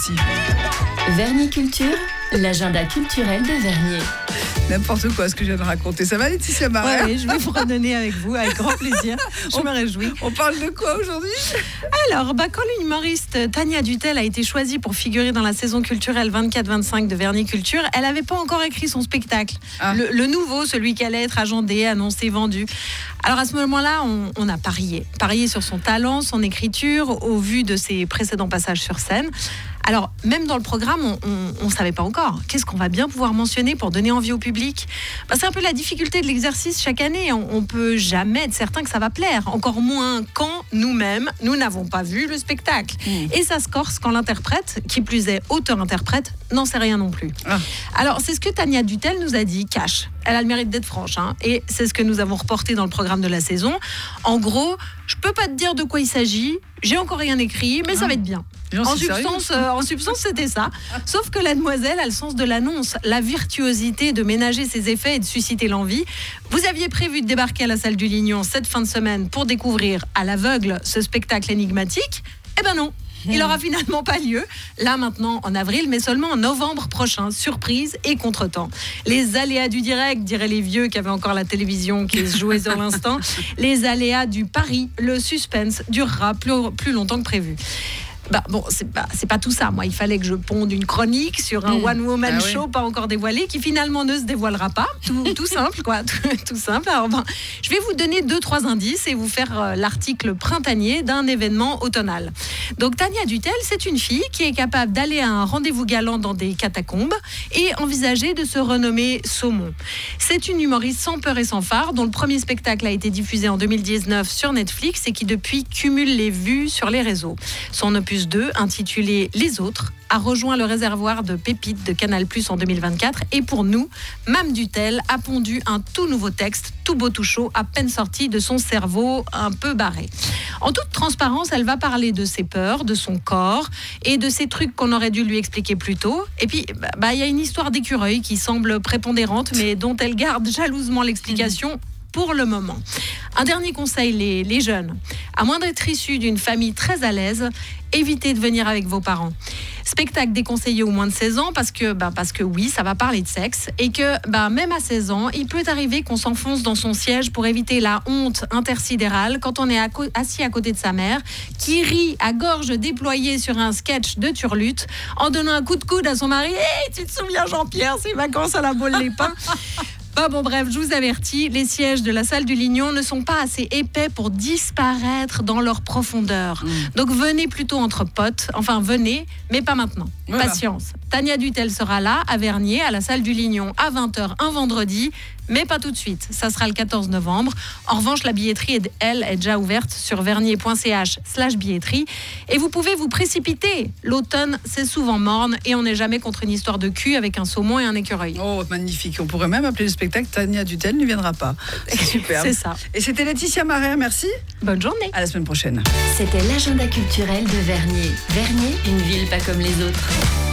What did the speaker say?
aussi. Vernier Culture, l'agenda culturel de Vernier. N'importe quoi ce que je viens de raconter. Ça va, Laetitia Marais? Oui, je vais vous redonner avec vous, avec grand plaisir. Je me réjouis. On parle de quoi aujourd'hui? Alors, quand l'humoriste Tania Dutel a été choisie pour figurer dans la saison culturelle 24-25 de Vernier Culture, elle n'avait pas encore écrit son spectacle. Le nouveau, celui qui allait être agendé, annoncé, vendu. Alors à ce moment-là, on a parié sur son talent, son écriture, au vu de ses précédents passages sur scène. Alors, même dans le programme, on ne savait pas encore. Qu'est-ce qu'on va bien pouvoir mentionner pour donner envie au public ? C'est un peu la difficulté de l'exercice chaque année. On ne peut jamais être certain que ça va plaire. Encore moins quand nous-mêmes, nous n'avons pas vu le spectacle. Et ça se corse quand l'interprète, qui plus est auteur-interprète, n'en sait rien non plus. Alors, c'est ce que Tania Dutel nous a dit, cash. Elle a le mérite d'être franche. Et c'est ce que nous avons reporté dans le programme de la saison. En gros, je ne peux pas te dire de quoi il s'agit. J'ai encore rien écrit, mais ça va être bien. En substance, c'était ça. Sauf que la demoiselle a le sens de l'annonce, la virtuosité de ménager ses effets et de susciter l'envie. Vous aviez prévu de débarquer à la salle du Lignon cette fin de semaine pour découvrir à l'aveugle ce spectacle énigmatique. Eh ben non. Il n'aura finalement pas lieu, là maintenant en avril, mais seulement en novembre prochain. Surprise et contretemps. Les aléas du direct, diraient les vieux qui avaient encore la télévision qui se jouait sur l'instant. Les aléas du pari, le suspense durera plus longtemps que prévu. C'est pas tout ça. Moi, il fallait que je ponde une chronique sur un one-woman show pas encore dévoilé, qui finalement ne se dévoilera pas. Tout simple, quoi. Tout simple. Alors, je vais vous donner 2-3 indices et vous faire l'article printanier d'un événement automnal. Donc, Tania Dutel, c'est une fille qui est capable d'aller à un rendez-vous galant dans des catacombes et envisager de se renommer Saumon. C'est une humoriste sans peur et sans phare, dont le premier spectacle a été diffusé en 2019 sur Netflix et qui depuis cumule les vues sur les réseaux. Son opus 2, intitulé Les Autres, a rejoint le réservoir de pépites de Canal+ en 2024. Et pour nous, Mame Dutel a pondu un tout nouveau texte, tout beau tout chaud, à peine sorti de son cerveau un peu barré. En toute transparence, elle va parler de ses peurs, de son corps et de ces trucs qu'on aurait dû lui expliquer plus tôt. Et puis, il y a une histoire d'écureuil qui semble prépondérante, mais dont elle garde jalousement l'explication pour le moment. Un dernier conseil, les jeunes. À moins d'être issus d'une famille très à l'aise, évitez de venir avec vos parents. Spectacle déconseillé aux moins de 16 ans parce que oui, ça va parler de sexe et que même à 16 ans, il peut arriver qu'on s'enfonce dans son siège pour éviter la honte intersidérale quand on est assis à côté de sa mère qui rit à gorge déployée sur un sketch de Turlute en donnant un coup de coude à son mari. Hey, tu te souviens Jean-Pierre, ces vacances à la Baule-les-Pins? Bref, je vous avertis, les sièges de la salle du Lignon ne sont pas assez épais pour disparaître dans leur profondeur. Donc venez plutôt entre potes, venez, mais pas maintenant. Voilà. Patience. Tania Dutel sera là, à Vernier, à la salle du Lignon, à 20h un vendredi, mais pas tout de suite. Ça sera le 14 novembre. En revanche, la billetterie, elle, est déjà ouverte sur vernier.ch/billetterie. Et vous pouvez vous précipiter. L'automne, c'est souvent morne et on n'est jamais contre une histoire de cul avec un saumon et un écureuil. Oh, magnifique. On pourrait même appeler le spectacle Tania Dutel ne viendra pas. C'est super. C'est ça. Et c'était Laetitia Marais, merci. Bonne journée. À la semaine prochaine. C'était l'agenda culturel de Vernier. Vernier, une ville pas comme les autres.